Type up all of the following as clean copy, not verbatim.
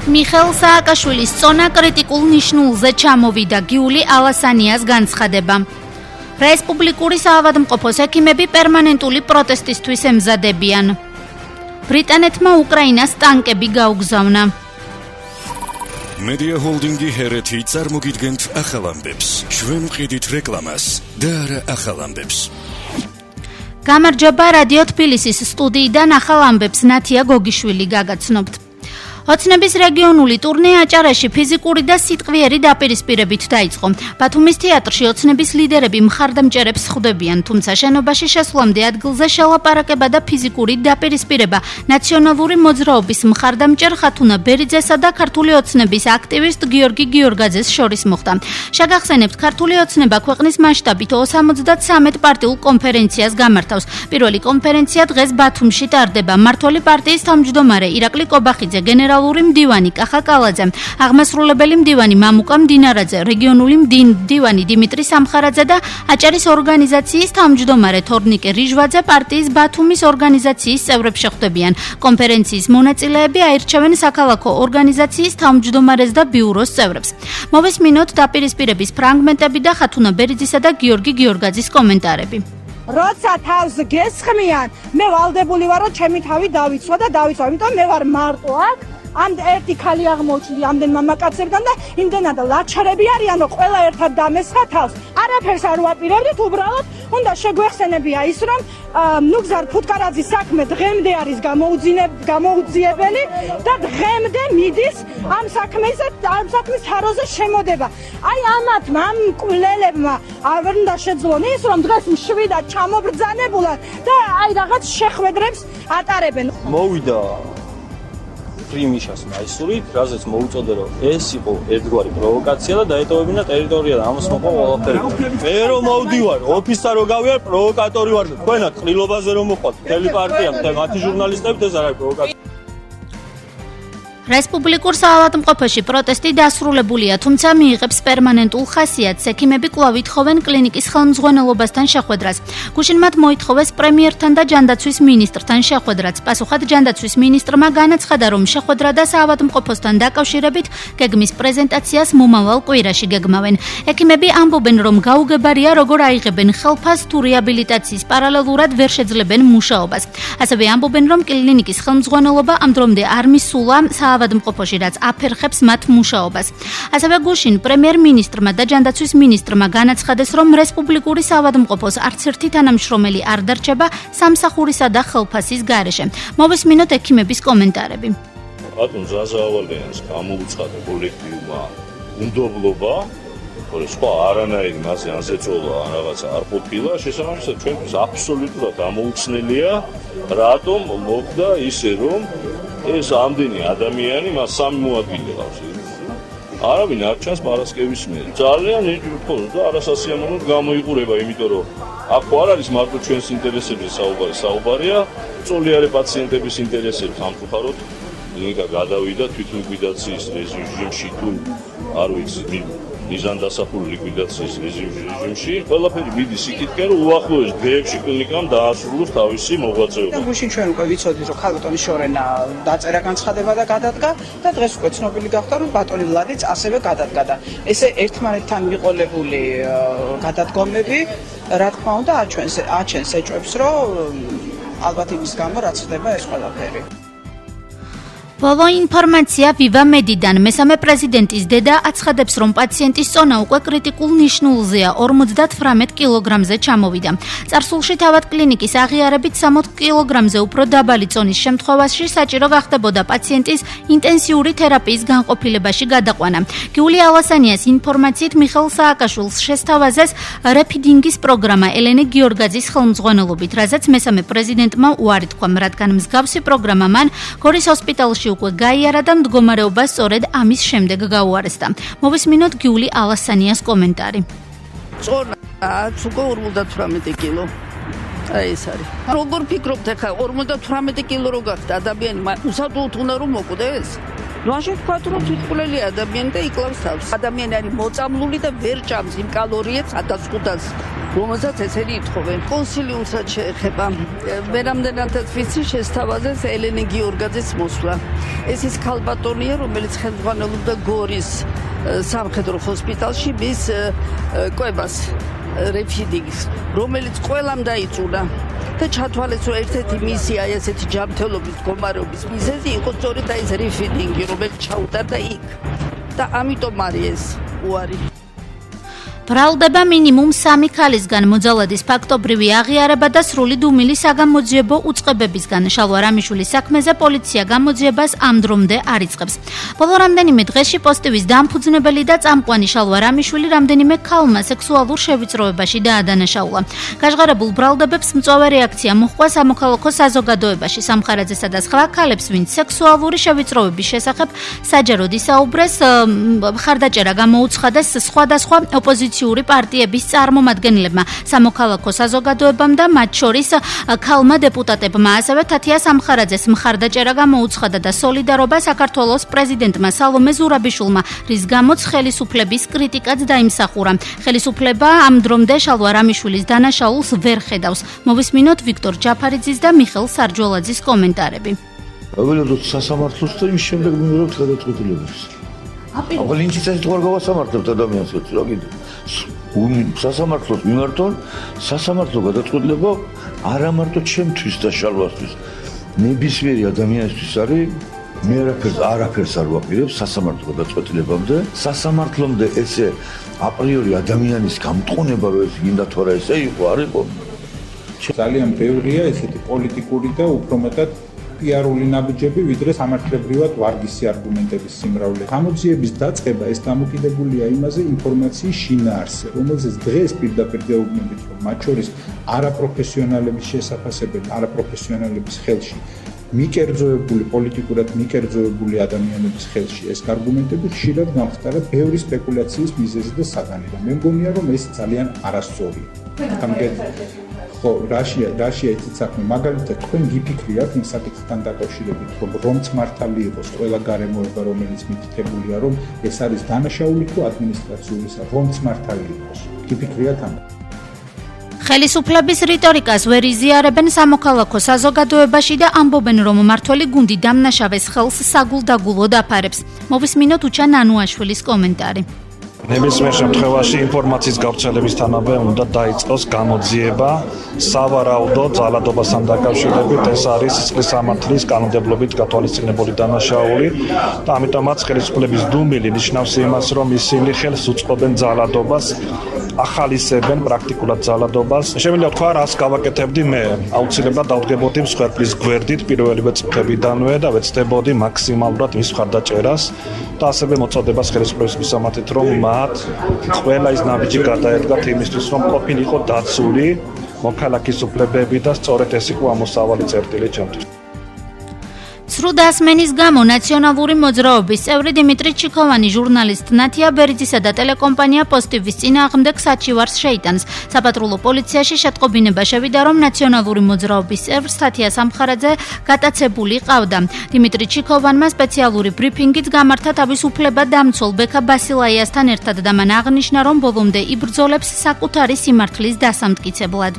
მიხეილ სააკაშვილის წონა კრიტიკულ ნიშნულზე ჩამოვიდა გიული ალასანიას განცხადება. რესპუბლიკური საავადმყოფოს ექიმები პერმანენტული პროტესტისთვის ემზადებიან. ბრიტანეთმა უკრაინას ტანკები გაუგზავნა. Media Holding-ი ჰერეთი წარმოგიდგენთ ახალ ამბებს. ჩვენ ვყიდით რეკლამას და არა ახალ ამბებს. გამარჯობა რადიო თბილისის სტუდიიდან ახალ ამბებს ნათია გოგიშვილი გაგაცნობთ. ოცნების რეგიონული ტურნე აჭარაში ფიზიკური და სიტყვიერი დაპირისპირებით დაიწყო. ბათუმის თეატრში ოცნების ლიდერები მხარდამჭერებს ხვდებიან, თუმცა შენობაში შესვლამდე ადგილზე შელაპარაკება და ფიზიკური დაპირისპირება ნაციონალური მოძრაობის მხარდამჭერ ხათუნა ბერიძესა და ქართული ოცნების აქტივისტ გიორგი გიორგაძეს შორის მოხდა. შეგახსენებთ, ქართული ოცნება ქვეყნის მასშტაბით 73 პარტიულ კონფერენციას გამართავს. პირველი კონფერენცია დღეს ბათუმში ტარდება. მმართველი პარტიის თავმჯდომარე ირაკლი კობახიძე, გენერალური მდივანი კახა კალაძე, აღმასრულებელი მდივანი მამუკა მდინარაძე, რეგიონული მდივანი დიმიტრი სამხარაძე და აჭარის ორგანიზაციის თავმჯდომარე თორნიკე რიჟვაძე პარტიის ბათუმის ორგანიზაციის წევრებს შეხვდებიან. კონფერენციის მონაწილეები აირჩევენ საქალაქო ორგანიზაციის თავმჯდომარეს და ბიუროს წევრებს. მოვესმინოთ დაპირისპირების ფრაგმენტები და ხათუნა ბერიძისა და გიორგი გიორგაძის კომენტარები. როცა თავს გესხმიან, მე ვალდებული ვარ, რომ ჩემი თავი დავიცვა და დავიცვა, იმიტომ მე ვარ მარტო აქ. ამ ერთი ხალი აღმოჩნდი ამდენ მამაკაცებთან და იმდენად ლაჩარები არიან, რომ ყველა ერთად დამესხა თავს. არაფერს არ ვაპირებდით, უბრალოდ უნდა შეგვეხსენებია ის, რომ ნუგზარ ფუტკარაძის საქმე დღემდე არის გამოუძიებელი და დღემდე მიდის ამ საქმის თაროზე შემოდება. აი ამათმა, ამ კვლელებმა არ უნდა შეძლონ ის, რომ დღეს მშვიდად ჩამობრძანებულად და აი რაღაც შეხვედრებს ატარებენ. მოვიდა პრიმიშას მაისურით, რაზეც მოუწოდა, რომ ეს იყო ერთგვარი პროვოკაცია და დაეტოვებინა ტერიტორია და ამას მოყვა ყველაფერი. მე რომ მოვდივარ, ოფისთან რო გავიარ, პროვოკატორი ვარ. თქვენად ყრილობაზე რომ მოყვათ, მთელი პარტია, მათი ჟურნალისტებით ეს არ არის პროვოკაცია. რესპუბლიკურ საავადმყოფოში პროტესტი დასრულებულია, თუმცა მიიღებს პერმანენტულ ხასიათს. ექიმები კვლავ ითხოვენ კლინიკის ხელმძღვანელობასთან შეხვედრას. გუშინ მათ მოითხოვეს პრემიერთან და ჯანდაცვის მინისტრთან შეხვედრაც. პასუხად ჯანდაცვის მინისტრმა განაცხადა, რომ შეხვედრა და საავადმყოფოსთან დაკავშირებით გეგმის პრეზენტაციას მომავალ კვირაში გეგმავენ. ექიმები ამბობენ, რომ გაუგებარია, როგორ აიღებენ ხელფასს თუ რეაბილიტაციის პარალელურად ვერ შეძლებენ მუშაობას. ასევე ამბობენ, რომ კლინიკის ხელმძღვანელობა ამ დრომდე არ მისულა საავადმყოფოში, რაც აფერხებს მათ მუშაობას. ასევე გუშინ პრემიერ-მინისტრმა და ჯანდაცვის მინისტრმა განაცხადეს, რომ რესპუბლიკური საავადმყოფოს არც ერთი თანამშრომელი არ დარჩება სამსახურისა და ხელფასის გარეშე. მოვესმინოთ ექიმების კომენტარები. ბატონ ზაზავალიანს გამოუცხადა კოლექტივმა უნდობლობა, რომ სხვა არანაირი მასე ან ზეწოლა ან რაღაცა არ ყოფილა, შესაბამისად ჩვენთვის აბსოლუტურად ამოუცნელია, რატომ მოხდა ისე, რომ ეს ამდენი ადამიანი მას სამი მოადგილე ყავს. არავინ არ ჩანს პარასკევის მიერ. ძალიან და არასასიამოვნოდ გამოიყურება, იმიტომ რომ აქ არ არის მარტო ჩვენს ინტერესებზე საუბარია, წოლიარე პაციენტების ინტერესებს ამხაროთ. ნიკა გადავიდა თვითლიკვიდაციის რეჟიმში თუ არ ვიცი, მიზანდასახული ლიკვიდაციის რეჟიმში. ყველაფერი მიდის იქითკენ, რომ უახლოეს დღეებში კლინიკამ დაასრულოს თავისი მოღვაწეობა. გუშინ ჩვენ უკვე ვიცოდით, რომ ქალბატონის შორენა დაწერა განცხადება და გადადგა და დღეს უკვე ცნობილი გახდა, რომ ბატონი ვლადიც ასევე გადადგა და ესე ერთმანეთთან მიყოლებული გადადგომები, რა თქმა უნდა, აჩენს ეჭვებს, რომ ალბათ იმის გამო რაც ხდება ეს ყველაფერი. ბოლო ინფორმაცია ვივა მედიდან. მესამე პრეზიდენტის დედა აცხადებს, რომ პაციენტის წონა უკვე კრიტიკულ ნიშნულზეა, 58 კილოგრამზე ჩამოვიდა. წარსულში თავად კლინიკის აღიარებით 60 კილოგრამზე უფრო დაბალი წონის შემთხვევაში საჭირო გახდებოდა პაციენტის ინტენსიური თერაპიის განყოფილებაში გადაყვანა. გიული ალასანიას ინფორმაციით მიხეილ სააკაშვილს შესთავაზეს რეფიდინგის პროგრამა ელენე გიორგაძის ხელმძღვანელობით, რაზეც მესამე პრეზიდენტმა უარი თქვა, რადგან მსგავსი პროგრამა მან გორის ჰოსპიტალში უკვე გაიარა და მდგომარეობა სწორედ ამის შემდეგ გაუარესდა. მოვესმინოთ გიული ალასანიას კომენტარი. წონა აქვს უკვე 58 კილო. აი ეს არის. როგორ ფიქრობთ ახლა 58 კილო რო გახდა ადამიანი, უსადუოდ უნდა რომ მოკვდეს? მაშინ ვთქვათ, რომ თვითმკვლელი ადამიანი და იკლავს თავს. ადამიანი არის მოწამლული და ვერ ჭამს იმ კალორიებს 1500 რომელსაც ესენი ითხოვენ. კონსილიუმსაც შეეხება. მე რამდენადაც ვიცი, შესთავაზეს ელენე გიორგაძის მოსვლა. ეს ის ქალბატონია, რომელიც ხელმძღვანელობდა გორის სამხედრო ჰოსპიტალში მის კვებას, რეფიდინგს, რომელიც ყველამ დაიწუნა. და ჩათვალეს, რომ ერთ-ერთი მისი აი ესეთი ჯანმრთელობის მდგომარეობის მიზეზი იყო სწორედ აი ეს რეფიდინგი, რომელიც ჩაუტარდა იქ. და ამიტომ არის ეს უარი. ბრალდება მინიმუმ 3 ქალისგან მოძალადის ფაქტობრივი აღიარება და სრული დუმილი საგამოძიებო უწყებებისგან. შალვა რამიშვილის საქმეზე პოლიცია გამოძიებას ამ დრომდე არ იწყებს. ბოლო რამდენიმე დღეში პოსტივის დამფუძნებელი და წამყვანი შალვა რამიშვილი რამდენიმე ქალმა სექსუალურ შევიწროებაში დაადანაშაულა. გაჟღერებულ ბრალდებებს მწვავე რეაქცია მოჰყვა სამოქალაქო საზოგადოებაში. სამხარაძესა და სხვა ქალებს, ვინც სექსუალური შევიწროების შესახებ საჯაროდ ისაუბრეს, მხარდაჭერა გამოუცხადეს სხვადასხვა ოპოზიციური პარტიების წარმომადგენლებმა, სამოქალაქო საზოგადოებამ და მათ შორის ქალმა დეპუტატებმა. ასევე თათია სამხარაძეს მხარდაჭერა გამოუცხადა და სოლიდარობა საქართველოს პრეზიდენტმა სალომე ზურაბიშვილმა, რის გამოც ხელისუფლების კრიტიკაც დაიმსახურა. ხელისუფლება ამ დრომდე შალვა რამიშვილის დანაშაულს ვერ ხედავს. მოვისმინოთ ვიქტორ ჯაფარიძის და მიხელ სარჯოლაძის კომენტარები. ველოდოთ სასამართლოს და იმის შემდეგ მივიღებთ გადაწყვეტილებას. აბა ლინჩიც ეს თوار გავასამართლებთ ადამიანს რა კიდე. სასამართლოს მიმართონ სასამართლო გადაწყვეტილება არა მარტო ჩემთვის და შალვასთვის, ნებისმიერი ადამიანისთვის არის. მე არაფერს არ ვაპირებ სასამართლო გადაწყვეტილებამდე. სასამართლომდე ესე აპრიორი ადამიანის გამტყუნება, რომ ეს გინდა თუ არა ესე იყო, არ იყო. ძალიან ბევრია ესეთი პოლიტიკური და უფრო მეტად პიარული ნაბიჯები, ვიდრე სამართლებრივად ვარგისი არგუმენტების სიმრავლე. გამოძიების დაწყება ეს დამოკიდებულია იმაზე ინფორმაციის შინაარსზე, რომელზეც დღეს პირდაპირ დაუბრუნდით, რომ მათ შორის არაპროფესიონალების შესაძლებელად, არაპროფესიონალების ხელში მიკერძოებული, პოლიტიკურად მიკერძოებული ადამიანების ხელში ეს არგუმენტები ხშირად გამხდარა ბევრი სპეკულაციის მიზეზი და საგანი. და მე მგონია, რომ ეს ძალიან არასწორია. ხო, რაშია იცით საქმე, მაგალითად, თქვენ გიფიქრიათ იმ საკითხთან დაკავშირებით, რომც მართალი იყოს ყველა გარემოება, რომელიც მითითებულია, რომ ეს არის დანაშაული თუ ადმინისტრაციულისა, რომც მართალი იყოს. გიფიქრიათ ამ ხელისუფლების რიტორიკას ვერ იზიარებენ სამოქალაქო საზოგადოებაში და ამბობენ, რომ მმართველი გუნდი დამნაშავეს ხელს საგულდაგულოდ აფარებს. მოვისმინოთ უჩან ანუაშვილის კომენტარი. ნებისმიერ შემთხვევაში ინფორმაციის გავრცელებისთანავე უნდა დაიწყოს გამოძიება სავარაუდო ძალადობასთან დაკავშირებით. ეს არის სისხლის სამართლის კანონმდებლობით გათვალისწინებული დანაშაული და ამიტომაც ხელისუფლების დუმილი ნიშნავს იმას, რომ ისინი ხელს უწყობენ ძალადობას, ახალისებენ პრაქტიკულად ძალადობას. შემიძლია თქვა, რას გავაკეთებდი მე? აუცილებლად დავდგებოდი მსხვერპლის გვერდით პირველივე წლებიდანვე და ვეცდებოდი მაქსიმალურად მის მხარდაჭერას და ასევე მოწოდებას ხელისუფლების მისამართით, რომ მათ ყველა ის ნაბიჯი გადაედგათ იმისთვის, რომ ყოფილიყო დაცული მოქალაქის უფლებები და სწორედ ეს იყო ამოსავალი წერტილი ჩემთვის. სრულ დასმენის გამო ნაციონალური მოძრაობის წევრი დიმიტრი ჩიქოვანი ჟურნალისტ ნათია ბერიძისა და ტელეკომპანია პოსტივის წინააღმდეგ საჩივარს შეიტანს. საპატრულო პოლიციაში შეტყობინება შევიდა, რომ ნაციონალური მოძრაობის წევრს თათია სამხარაძე გატაცებული ყავდა. დიმიტრი ჩიქოვანმა სპეციალური ბრიფინგით გამართა თავის უფლებადამცველ ბექა ბასილაიასთან ერთად და მან აღნიშნა, რომ ბოლომდე იბრძოლებს საკუთარი სიმართლის დასამტკიცებლად.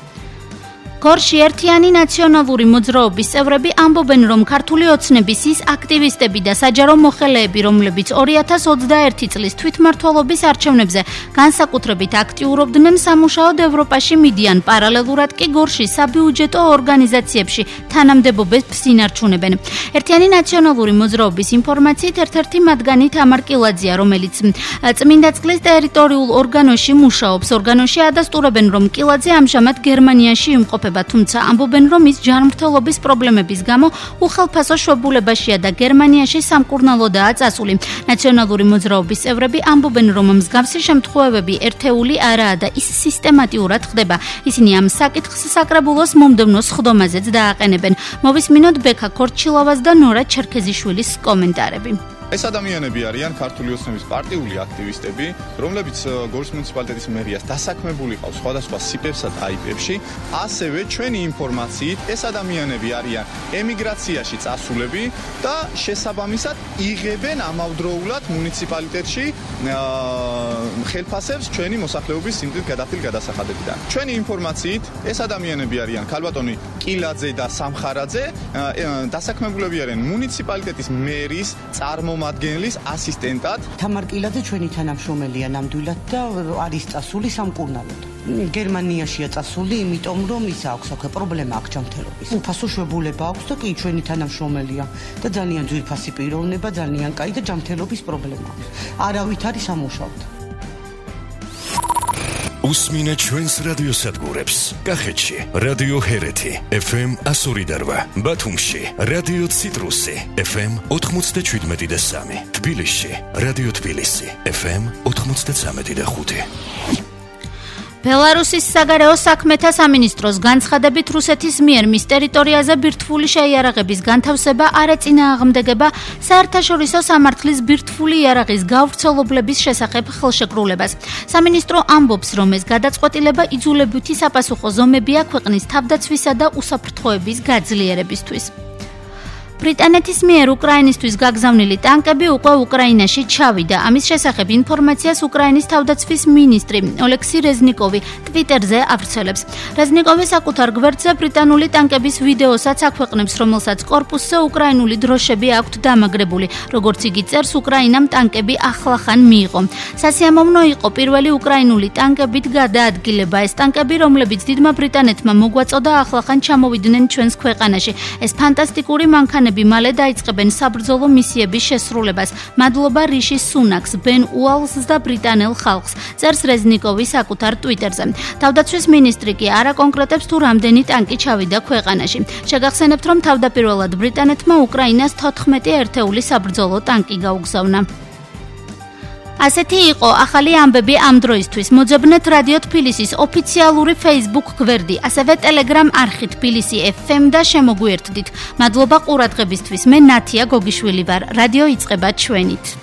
გორში ერთიანი ნაციონალური მოძრაობის წევრები ამბობენ, რომ ქართული ოცნების ის აქტივისტები და საჯარო მოხელეები, რომლებიც 2021 წლის თვითმმართველობის არჩევნებზე განსაკუთრებით აქტიურობდნენ, სამუშაოდ ევროპაში მიდიან. პარალელურად კი გორში საბიუჯეტო ორგანიზაციებში თანამდებობებს ინარჩუნებენ. ერთიანი ნაციონალური მოძრაობის ინფორმაციით ერთ-ერთი მათგანი თამარ კილაძეა, რომელიც წმინდა წყლის ტერიტორიულ ორგანოში მუშაობს. ორგანოში ადასტურებენ, რომ კილაძე ამჟამად გერმანიაში იმყოფება, თუმცა ამბობენ, რომ ის ჯანმრთელობის პრობლემების გამო უხალფასო შვებულებაშია და გერმანიაში სამკურნალოდაა წასული. ნაციონალური მოძრაობის წევრები ამბობენ, რომ მსგავსი შემთხვევები ერთეული არაა და ის სისტემატიურად ხდება. ისინი ამ საკითხს საკრებულოს მომდევნო სხდომაზეც დააყენებენ. მოვისმინოთ ბექა ქორჩილავას და ნორა ჩერქეზიშვილის კომენტარები. ეს ადამიანები არიან ქართული ოცნების პარტიული აქტივისტები, რომლებიც გორის მუნიციპალიტეტის მერიას დასაქმებული ყავს სხვადასხვა სიპებსა და აიპებში. ასევე ჩვენი ინფორმაციით ეს ადამიანები არიან ემიგრაციაში წასულები და შესაბამისად იღებენ ამავდროულად მუნიციპალიტეტში ხელფასებს ჩვენი მოსახლეობის სიმდიდრით გადახდილ გადასახადებიდან. ჩვენი ინფორმაციით ეს ადამიანები არიან ქალბატონი კილაძე და სამხარაძე, დასაქმებულები არიან მუნიციპალიტეტის მერის წარმომადგენლის ასისტენტად. თამარ კილაძე ჩვენი თანამშრომელია ნამდვილად და არის წასული სამკურნალოდ. გერმანიაშია წასული, იმიტომ რომ ის აქვს აქ პრობლემა აქვს ჯანმრთელობის. უფასო შვებულება აქვს და კი ჩვენი თანამშრომელია და ძალიან ძვირფასი პიროვნება, ძალიან კაი და ჯანმრთელობის პრობლემა აქვს. არავით არის ამუშავდა. უსმინე ჩვენს რადიოსადგურებს. კახეთში რადიო ჰერეთი FM 102.8, ბათუმში რადიო ციტრუსი FM 97.3, თბილისში რადიო თბილისი FM 93.5. ბელარუსის საგარეო საქმეთა სამინისტროს განცხადებით რუსეთის მიერ მის ტერიტორიაზე ბირთვული შეიარაღების განთავსება არ ეწინააღმდეგება საერთაშორისო სამართლის ბირთვული იარაღის გავრცელებლების შესახებ ხელშეკრულებას. სამინისტრო ამბობს, რომ ეს გადაწყვეტილება იძულებითი საპასუხო ზომებია ქვეყნის თავდაცვისა და უსაფრთხოების გაძლიერებისთვის. ბრიტანეთის მიერ უკრაინისთვის გაგზავნილი ტანკები უკვე უკრაინაში ჩავიდა. ამის შესახებ ინფორმაციას უკრაინის თავდაცვის მინისტრი ოლექსი რეზნიკოვი ტვიტერზე ავრცელებს. რეზნიკოვი საკუთარ გვერდზე ბრიტანული ტანკების ვიდეოსაც აქვეყნებს, რომელსაც კორპუსზე უკრაინული დროშები აქვთ დამაგრებული. როგორც იგი წერს, უკრაინამ ტანკები ახლახან მიიღო. სასიამოვნო იყო პირველი უკრაინული ტანკებით გადაადგილება. ეს ტანკები, რომლებიც დიდმა ბრიტანეთმა მოგვაწოდა, ახლახან ჩამოვიდნენ ჩვენს ქვეყანაში. ეს ფანტასტიკური მანქანები მალე დაიწყებენ საბრძოლო მისიების შესრულებას. მადლობა რიში სუნაკს, ბენ უალსს და ბრიტანელ ხალხს, წერს რეზნიკოვი საკუთარ ტვიტერზე. თავდაცვის მინისტრი კი არ აკონკრეტებს თუ რამდენი ტანკი ჩავიდა ქვეყანაში. შეგახსენებთ, რომ თავდაპირველად ბრიტანეთმა უკრაინას 14 ერთეული საბრძოლო ტანკი გაუგზავნა. ასეთი იყო ახალი ამბები ამ დროისთვის. მოძებნეთ რადიო თბილისის ოფიციალური Facebook გვერდი, ასევე Telegram არხი თბილისი FM და შემოგვიერთდით. მადლობა ყურადღებისთვის. მე ნათია გოგიშვილი ვარ. რადიო იწყება ჩვენით.